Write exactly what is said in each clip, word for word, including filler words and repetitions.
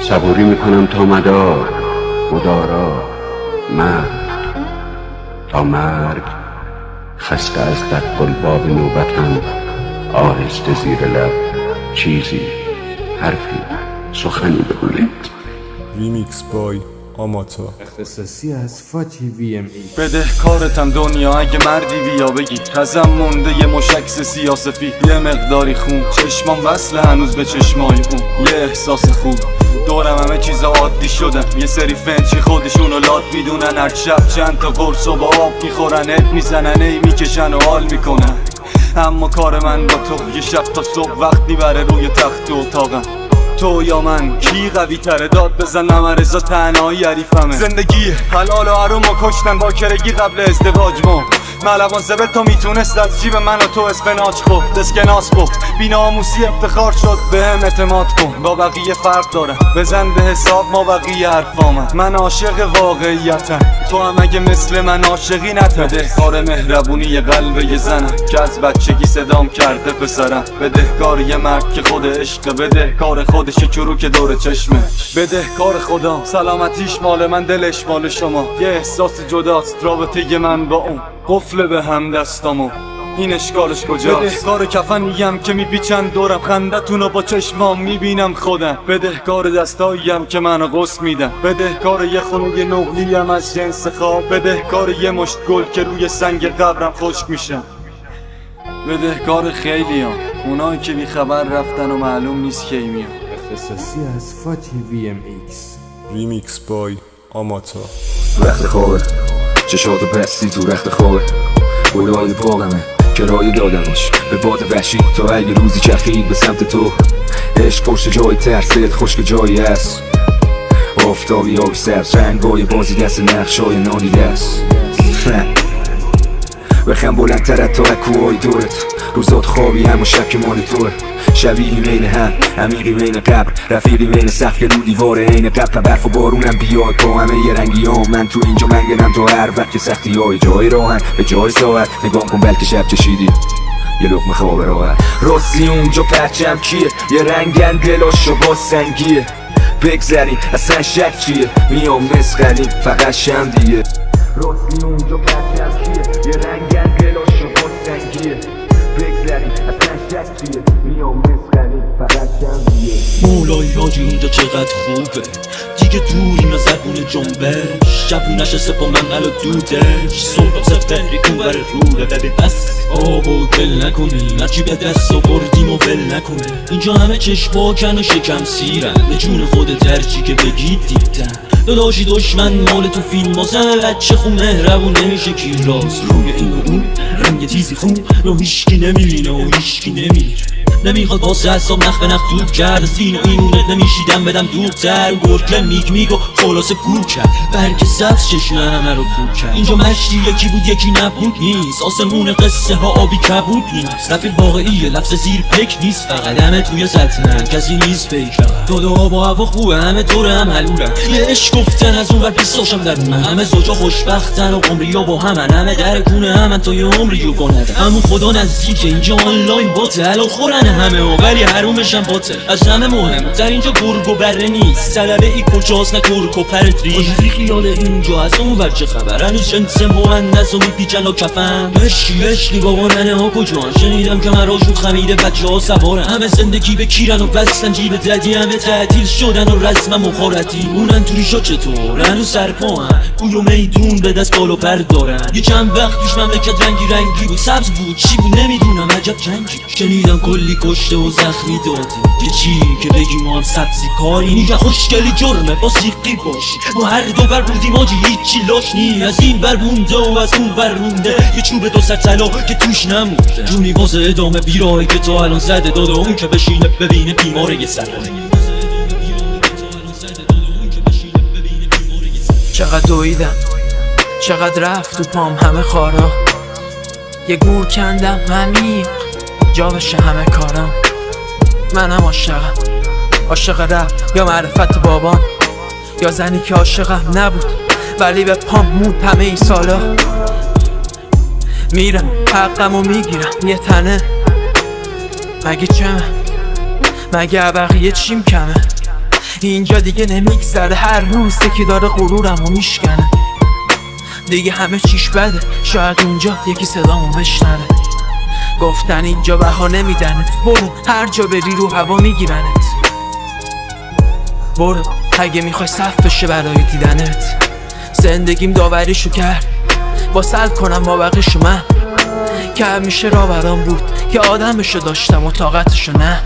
صبوری میکنم تا مدار مدارا مرگ تا مرگ. خسته از در قلباب نوبتم آهسته زیر لب چیزی حرفی سخنی بگوید. ریمیکس بای آماتا، اختصاصی از فاتی وی ام ای. بده کارتم دنیا اگه مردی بیا بگی ازم مونده یه مشکس سیاسفی، یه مقداری خون چشمام وصله هنوز به چشمای اون، یه احساس خوب دورم همه چیز عادی شدن، یه سری فنچی خودشونو لات میدونن، هر شب چند تا قرص و با آب میخورن، ات میزنن ای میکشن و حال میکنن. اما کار من با تو یه شب تا صبح وقت میبره روی تخت اتاقم. تو یا من کی قوی تره؟ داد بزنم رضا تنهایی حریفمه. زندگی حلال و حروم و کشتن با کرگی قبل ازدواج ما. ملوان زبل تا میتونست از جیب من و تو اسفناج خورد، اسکناس بود بیناموسی افتخار شد به هم اعتماد کن. با بقیه فرق دارم بزن به حساب ما بقیه حرفامن. من عاشق واقعیتم تو هم اگه مثل من عاشقی نتده. کار مهربونی قلب یه زنم که از بچگی صدام کرده پسرم. بده کار یه مرد که خود عشق، بده کار خودش چروک دور چشمه. بده کار خدا سلامتیش مال من دلش مال شما. یه احساس جداست رابطه من با اون، قفل به هم دستامو این اشکالش کجاست؟ بده کار کفنیم که میپیچن دورم، خندتونو با چشمام میبینم خودم. بده کار دستاییم که منو قص میدن، بده کار یه خونه نقلیم از جنس خواب، بده کار یه مشت گل که روی سنگ قبرم خشک میشن. بده کار خیلی هم اونایی که بیخبر رفتن و معلوم نیست کی میان. اختصاصی از فاتی وی ام ایکس. ریمیکس بای آماتا. وقت خوابه چشاتو پستی تو رخت خوابه، گلای باغمه کرایه دادمش به باد وحشی تا اگه روزی چرخید به سمت تو. عشق پشت جای ترس، دل خشک جایی هست، آفتابی آبی سبز، رنگای بازی دست نقشای نانی دست. بخم بلندتر تا کوهای دورت، روزات خوابی هم و شب که مال توه. شبیهی بین هم، عمیقی بین قبر، رفیقی بین سقف که رو دیواره عین قبل. برف و بارونم بیاد با همه یه رنگی ها، من تو اینجا منگنم تا هر وقت که سختی های جای راهن به جای ساعت. نگام کن بلکه شب چشیدی یه لقمه خواب راحت. راستی اونجا پرچم کیه؟ یه رنگن دلاشو با سنگیه. بگذریم اصلا شک چیه؟ میام مسخریم فقط شمدیه. راستی اونجا پرچم کیه؟ یه رنگن دلاشو با سنگیه. بگذریم اصلا شک چیه؟ میام مسخریم فقط شمدیه. مولای حاجی اونجا چقدر خوبه، دیگه دوریم از زبون جنبش. جوونش سپا منقل و دودش، صبح سپهری کن بر روله. ببین بس آب و دل نکنی، هرچی به دست و بردیم و ول نکنی. اینجا همه چشم باکن و شکم سیرن، به جون خودت هرچی که بگید دیدن. داداشی دشمن مال تو فیلم واسه بچه خون مهربون نمیشه کی راست. روی این و اون رنگ تیزی خون رو هیشکی نمیبینه و هیشکی نمیره. نمیخواد واسه حساب نخ به نخ دود کرد، از این و اینونت نمیشیدم بدم دورتر. گرگه میگ میگ و خلاصه گور کرد، برگ سبز چشم همه رو کور کرد. اینجا مشتی یکی بود یکی نبود نیست، آسمون قصه ها آبی کبود نیست. رفیق واقعیه لفظ زیر پک نیست، فقط همه توی سطحن کسی نیست پیکر. داده ها با هوا خوبه همه طور هم حلولن، یه عشق گفتن از اون ور بیستاشم درونن. همه زوجا خوشبختن و عمری ها با همن، همه در کونه همن تا یه عمری و گنده. همون خدا نزدیکه اینجا آنلاین باته، حلال خورن همه و ولی حرومشم باته. از همه مهم در اینجا گرگ و بره نیست، طلبه ای کجاست نه گرگ و پرت ریخت. خیال اینجا از اون ور چه خبر؟ هنوز جنس مهندس و میپیچن و کفن. عشقی عشقی بابا ننه ها کجان؟ شنیدم که مراشون خمیده بچه ها سوارن. همه زندگی به کیرن و وصلن جیب دردی، همه تعطیل شدن و رسم مخارتی. اونن تو ریشا چطور؟ هنوز سرپاهن، گوی و میدون به دست بالا پر دارن. یه چند وقت پیش مملکت رنگی رنگی بود، سبز بود چی بود نمیدونم، عجب جنگی. شنیدم کلی کشته و زخمی داده، که چی که بگیم ما هم سبزی کاری. اینجا خوشگلی جرمه با سیقی باشی، ما هر دو بر بودیم آجی هیچی لاش نی. از این بر مونده و از اون بر رونده، یه چوب دو سر طلا که توش نمونده. جونی واسه ادامه بیراهی که تا الان زده داده، اون که بشینه ببینه بیماره یه سر. چقدر دویدم چقدر رفت تو پام همه خارا، یه گور کندم همین جا بشه همه کارم. منم عاشقم، عاشق رپ یا معرفت بابام، یا زنی که عاشقم نبود ولی به پام موند همه این سالا. میرم حقم و میگیرم یه تنه، مگه چمه؟ مگه بقیه چیم کمه؟ اینجا دیگه نمیگذره، هر روز که داره غرورمو میشکنه. دیگه همه چیش بده، شاید اونجا یکی صدامو بشنوه. گفتن اینجا بها نمیدنت، برو هر جا بری رو هوا میگیرنت. برو اگه میخوای صف بشه برای دیدنت. زندگیم داوریشو کرد، با سلب کنم با بقیشو من، که همیشه را برام بود که آدمشو داشتم و طاقتشو نه.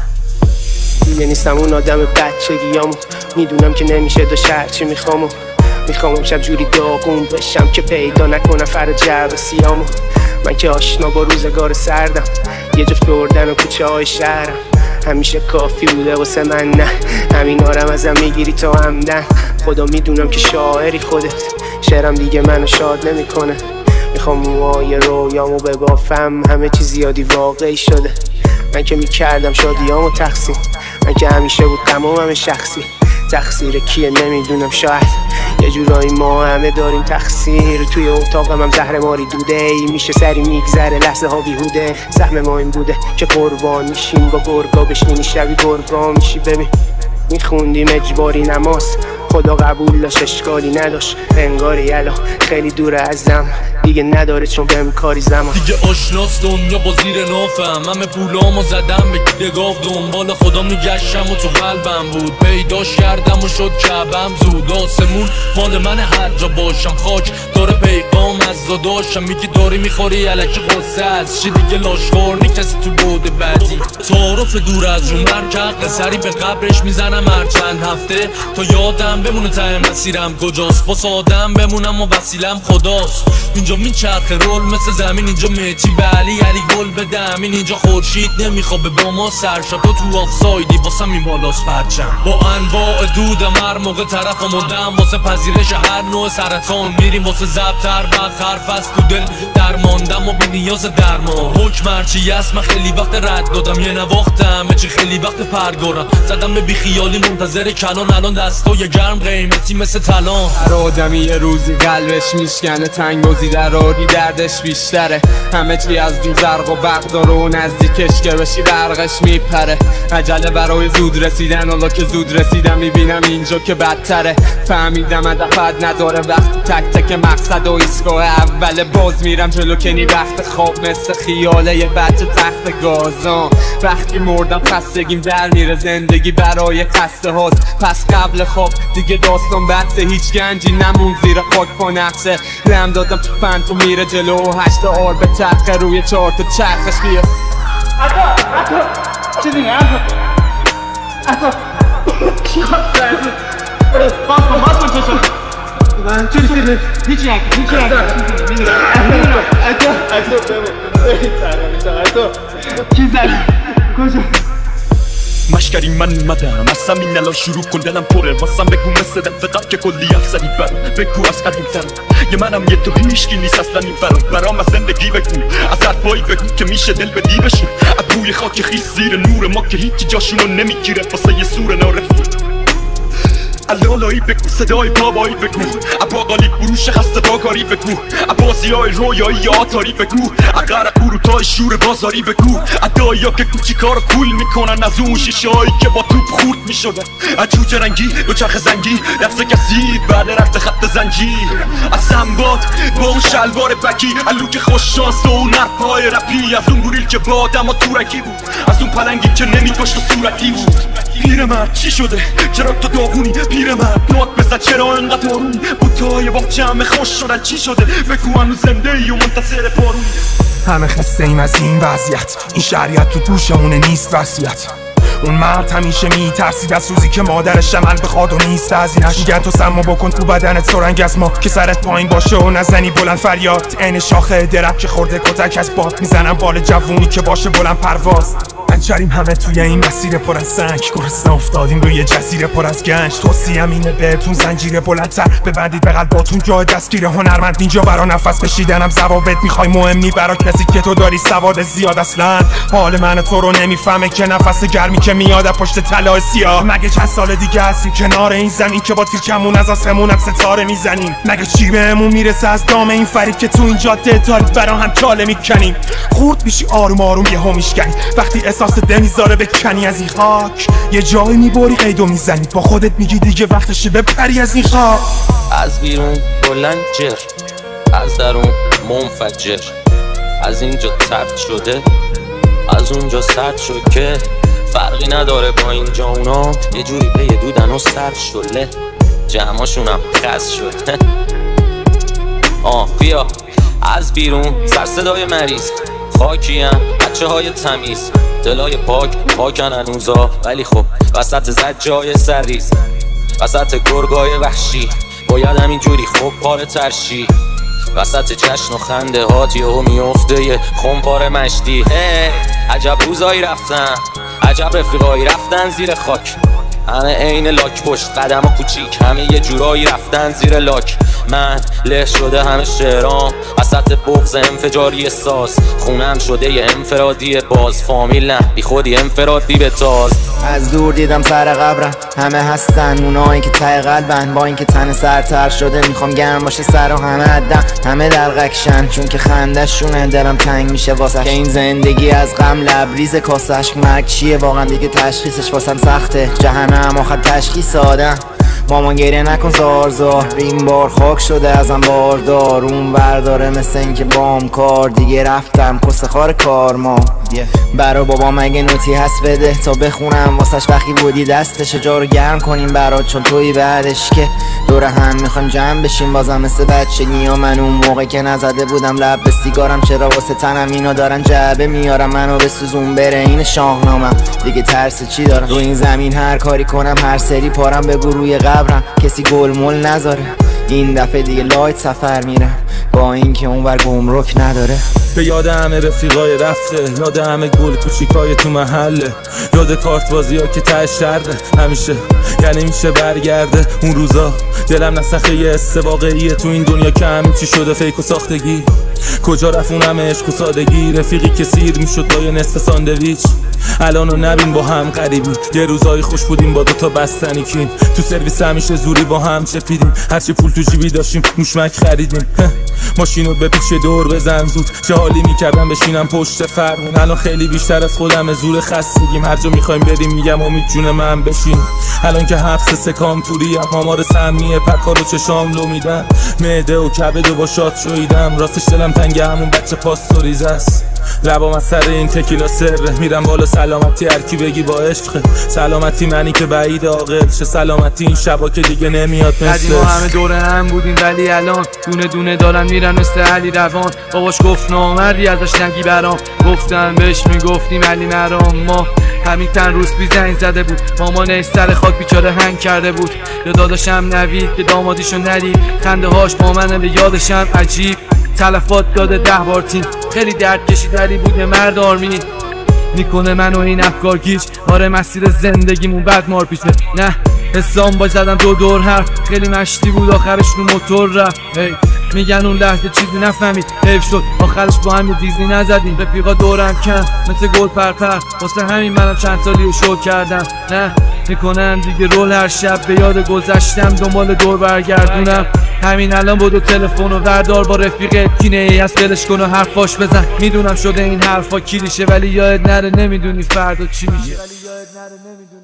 دیگه نیستم اون آدم بچگیامو، میدونم که نمیشه داشت هرچی میخوامو. میخوام امشب جوری داغون بشم که پیدا نکنم فر جعب سیامو. من که آشنا با روزگار سردم، یه جفت بردن و کوچه های شهرم همیشه کافی بوده واسه من. نه همین آرم ازم میگیری تا همدن. خدا میدونم که شاعری خودت، شعرم دیگه منو شاد نمیکنه. میخوام موهای رویامو ببافم، همه چی زیادی واقعی شده. من که میکردم شادیامو تقسیم، من که همیشه بود غمام شخصی. تقصیر کیه نمیدونم، شاید یه جورایی ما همه داریم تقصیر. توی اتاقم هم زهر ماری دوده ای، میشه سری میگذره لحظه ها بیهوده. سهم ما این بوده که قربان میشیم با گرگا، بشینی شبی گرگا میشی. ببین میخوندیم اجباری نماز، خدا قبول داشت اشکالی نداشت. انگاری الان خیلی دوره ازم، دیگه نداره چون بهم کاری زمان. دیگه آشناست دنیا با زیر نافم، همه پولامو زدم به گاو، دنبال خدا میگشتم و تو قلبم بود. پیداش کردم و شد کعبم زود. آسمون مال من هر جا باشم، خاک داره پیغام از داداشم. میگی داری میخوری الکی قصه از چی، دیگه لاشخور نی کسی تو بود بعدی. تعارف دور از جون برکق سری به قبرش میزنم هر چند هفته، تا یادم بمونه ته مسیرم کجاست. با سادم بمونم و وسیلم خداست. اینجا میچرخه رول مثل زمین، اینجا میتی بلی علی گل بدم. اینجا خورشید نمیخوابه با ما سرشب، تو تو آفسایدی واسه این بالاست پرچم. با انواع دودم هر موقع طرف مدام، واسه پذیرش هر نوع سرطان میریم. واسه ضبط هر وقت حرف از تو دل درماندم و بی نیاز درمان. حکم هرچی هست من خیلی وقت رد دادم، یه نواختم چی خیلی وقت پرگارم. زدم به بیخیالی منتظر کلان، الان دستای گرم قیمتی مثل طلان. هر آدمی یه روزی قلبش میشکنه، تنگ و زیراراری دردش بیشتره. همه چی از دور زرق و برق داره و نزدیکش که بشی برقش میپره. عجله برای زود رسیدن، حالا که زود رسیدم میبینم اینجا که بدتره. فهمیدم هدفت نداره وقتی تک تک مقصد و ایستگاه اول باز میرم جلو، که نی وقت خواب مثل خیاله یه بچه تخت گازان. وقتی مردم خستگیم در میره، زندگی برای خسته هاست. پس قبل خواب دیگه داستان بسته، هیچ گنجی نمون زیر خاک پا نقشه. رم دادم تو فنتو میره جلو و هشت آر به چرخه روی چهار تا چرخش بیا. عطا عطا چی دیگه عطا عطا چی خواست عطا باز کن باز کن چشم من چی دیگه هیچی نکن هیچی نکن عطا عطا بمون عطا چی زدی کجا مشکری من اومدم از همین الان شروع کن، دلم پره واسم بگو مثل دفقم که کلی افسری برم. بگو از قدیم ترم یه منم یه تو هیشکی نیست اصلا این فرام. برام از زندگی بگو از حرفایی بگو که میشه دل بدی بشون. از بوی خاک خیس زیر نور ما که هیچی جاشونو نمیگیره واسه یه سور نارفت. علالایی بگو صدای بابایی بگو، اباقالی بروش خسته باکاری بگو، عباسی های رویایی آتاری بگو، اقرق بروتای شور بازاری بگو. ادایی ها که کوچی کار کول میکنن، از اون شیشه هایی که با توپ خورد میشدن. از جوجه رنگی دو چرخ زنگی نفس کسی بعد رفت خط زنجی. از سنباد با اون شلوار بکی، الوک خوش شانس و اون نرپای رپی. از اون گوریل که با آدم ها تورکی بود، از اون پلنگی که نمیکاشت و صورتی بود. پیرمرد چی شده چرا تو داغونی؟ پیرمرد نوت بزن چرا انقدر آروم؟ بوتای باغچه همه خوش شدن چی شده؟ بگو هنوز زنده ای و منتظر بارون. همه خسته ایم از این وضعیت، این شریعت تو گوشمونه نیست وصیت. اون مرد همیشه میترسید از روزی که مادرش عمل بخواد و نیست هزینه‌اش. میگن تو سما بکن تو بدنت سرنگ از ما، که سرت پایین باشه و نزنی بلند فریاد. عین شاخه درک که خورده کتک از باد، میزنم بال جوونی که باشه بلند پرواز. انچریم همه توی این مسیر پر از سنگ، گرسنه افتادیم روی جزیره پر از گنج. توصیه‌ام اینه بهتون زنجیره بلندتر ببندید به قلباتون، جای دستگیر هنرمند اینجا برا نفس کشیدنم ضوابط میخوای مهم نی برا کسی که تو داری سواد زیاد. اصلا حال من تو رو نمیفهمه که نفس گرمی که میاد پشت طلای سیاه. مگه چند سال دیگه هستیم کنار این زمین که با تیرکمون از آسمونم ستاره میزنیم؟ مگه چی بهمون میرسه از دام این فرید که تو این جاده تاریک برا هم چاله میکنیم؟ خورد میشی آروم آروم یهو میشکنی وقتی احساس واسه دمیزاره بکنی از این خاک. یه جایی میبری قیدو میزنی با خودت میگی دیگه وقتشه بپری از این خاک. از بیرون بلنجر، از درون منفجر، از اینجا ترد شده از اونجا سرد شد که فرقی نداره با اینجا اونا یه جوری پی دودن و سر شله جمعاشونم خز شد. آه بیا از بیرون سر صدای مریض خاکیم بچه های تمیز دلای پاک پاکن هنوزا ولی خب وسط زجای سریز وسط گرگای وحشی باید همینجوری خب پاره ترشی وسط جشن و خنده هات یهو میفته یه خمپاره مشتی. عجب روزایی رفتن عجب رفیقایی رفتن زیر خاک همه عین لاک پشت قدم و کوچیک همه یه جورایی رفتن زیر لاک. من له شده همه شعرام وسط بغض انفجاری ساز خونم شده یه انفرادی باز فامیل نه بی خودی انفرادی به تاز. از دور دیدم سر قبرم همه هستن اونایی که ته قلبن با اینکه تن سرتر شده میخوام گرم باشه سر و همه عدم همه دلغکشن چون که خنده شونه دلم تنگ میشه واسه که این زندگی از غم لبریز کاسش مرگ چیه واقعا دیگه تشخیصش واسم سخته جهنم آخر تشخیص آدم. مامان گریه نکن زار زار این بار خاک شده ازم باردار اون برداره مثل این که بام کار دیگه رفتم کس خار کار ما yeah. برا بابا مگه نوتی هست بده تا بخونم واسش وقتی بودی دستش جا رو گرم کنیم برات چون توی بعدش که دور هم میخوایم جمع بشیم بازم مثل بچگی یا من اون موقع که نزده بودم لب به سیگارم چرا واسه تنم اینا دارن جعبه میارم منو به سوزون بره این شاهنامم دیگه ترس چی دارم رو این زمین هر کاری کنم هر سری پارم بگو روی قبرم کسی گل مول نذاره این دفعه دیگه لایت سفر میرم با اینکه اونور گمرک نداره. به یاد همه رفیقای رفته یاد همه گل کوچیکای تو محله یاد کارت بازی ها که ته شرده همیشه یعنی میشه برگرده اون روزا دلم نسخه یه حس واقعیه تو این دنیا که همین چی شده فیک و ساختگی کجا رفت اون همه عشق و سادگی رفیقی که سیر میشد با یه نصف ساندویچ الانو نبین با هم غریبی یه روزایی خوش بودیم با دوتا بستنی کین تو سرویس همیشه زوری با هم چپیدیم هرچی پول تو جیبی داشتیم موشمک خریدیم ماشینو به پیچ دور بزن زود چه حالی میکردم بشینم پشت فرمون الان خیلی بیشتر از خودم زور خستگیم هر جا میخوایم بریم میگم امید جون من بشین الان که حبس سکام توریم آمار سمیه پکار و چشام لو میدن معده و کبد و با شاد شویدم راستش دلم تنگ همون بچه پاستوریز است لبام از سر این تکیلا سره میرم بالا سلامتی هرکی بگی با عشق سلامتی منی که بعید عاقل شه سلامتی این شبا که دیگه نمیاد مثل قدیما همه دور هم بودیم ولی الان دونه دونه دارن میرن مثل علی روان باباش گفت نامردی ازش نگی برام گفتن بهش میگفتیم علی مرام ما همین تن روز بی زنگ زده بود مامانش سر خاک بیچاره هنگ کرده بود یا داداشم نوید که دامادیشو ندید خنده هاش با منه به یادشم عجیب تلفات داده ده بار تیم خیلی درد کشیدری بوده مرد آرمی میکنه منو این افکار گیج آره مسیر زندگیمون بد مار پیشه نه حسام با زدم دو دور حرف خیلی مشتی بود آخرش رو موتور رفت میگن اون لحظه چیزی نفهمید حیف شد آخرش با هم یه دیزی نزدیم رفیقا دورم کن مثل گل پرپر واسه همین منم چند سالی رو شو کردم نه میکنن دیگه رول هر شب به یاد گذشتم دنبال دور برگردونم همین الان بودو تلفن و وردار با رفیقت کینه ای از دلش کن و حرفاش بزن میدونم شده این حرفا کلیشه ولی یاد نره نمیدونی فردا چی میشه.